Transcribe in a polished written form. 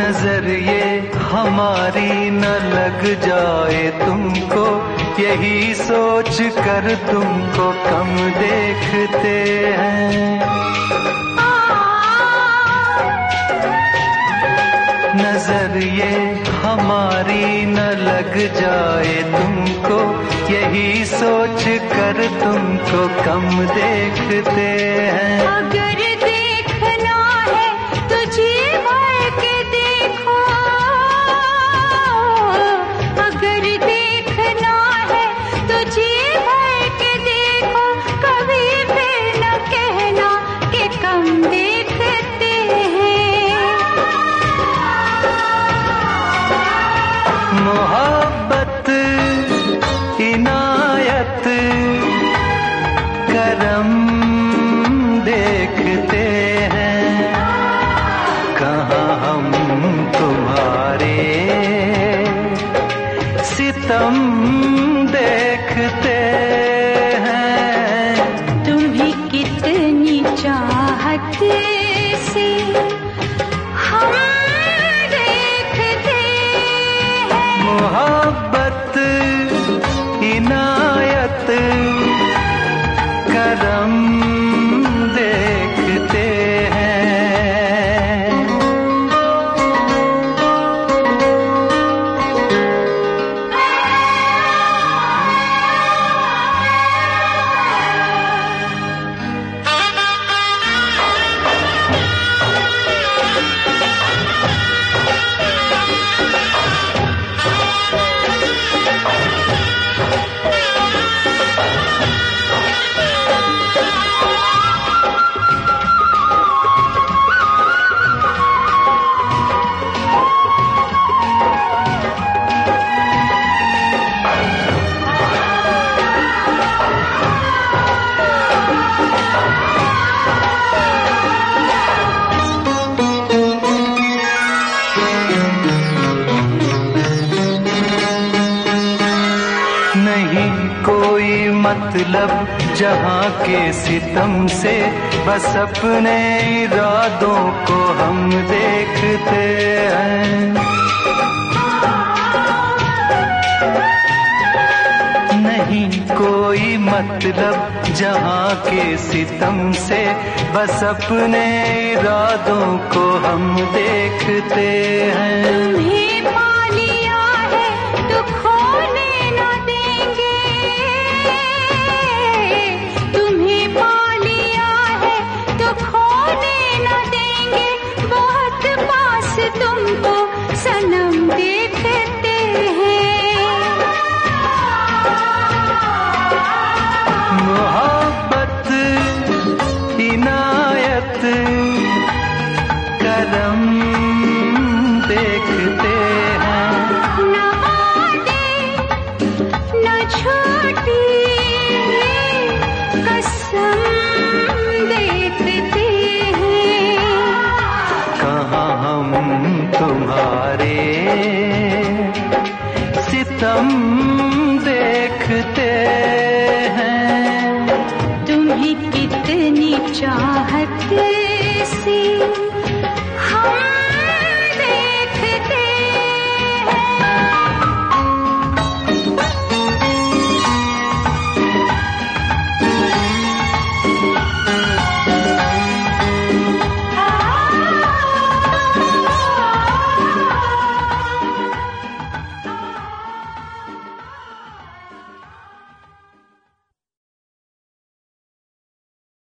नजर ये हमारी न लग जाए तुमको, यही सोच कर तुमको कम देखते हैं। नजर ये हमारी न लग जाए तुमको, यही सोच कर तुमको कम देखते हैं। अगर देखना है तो जी भर के देखो, अगर देखना है तो जी भर के देखो, कभी फिर न कहना कि कम देखते हैं। मोहब्बत इनायत करम देखते हैं, कहाँ हम तुम्हारे सितम देखते हैं। तुम भी कितनी चाहत से हम देखते हैं। मोहब्बत इनायत करम देखते हैं। नहीं कोई मतलब जहाँ के सितम से, बस अपने इरादों को हम देखते हैं। नहीं कोई मतलब जहाँ के सितम से, बस अपने इरादों को हम देखते हैं। तुम्हें पा लिया है तो खोने न देंगे, तुम्हें पा लिया है तो खोने न देंगे, बहुत पास तुमको सनम देखते हैं। मोहब्बत इनायत करम देखते हैं। न वादे न झूठी कसम देखते हैं। कहाँ हम तुम्हारे सितम देखते हैं। तुम्हें कितनी चाहत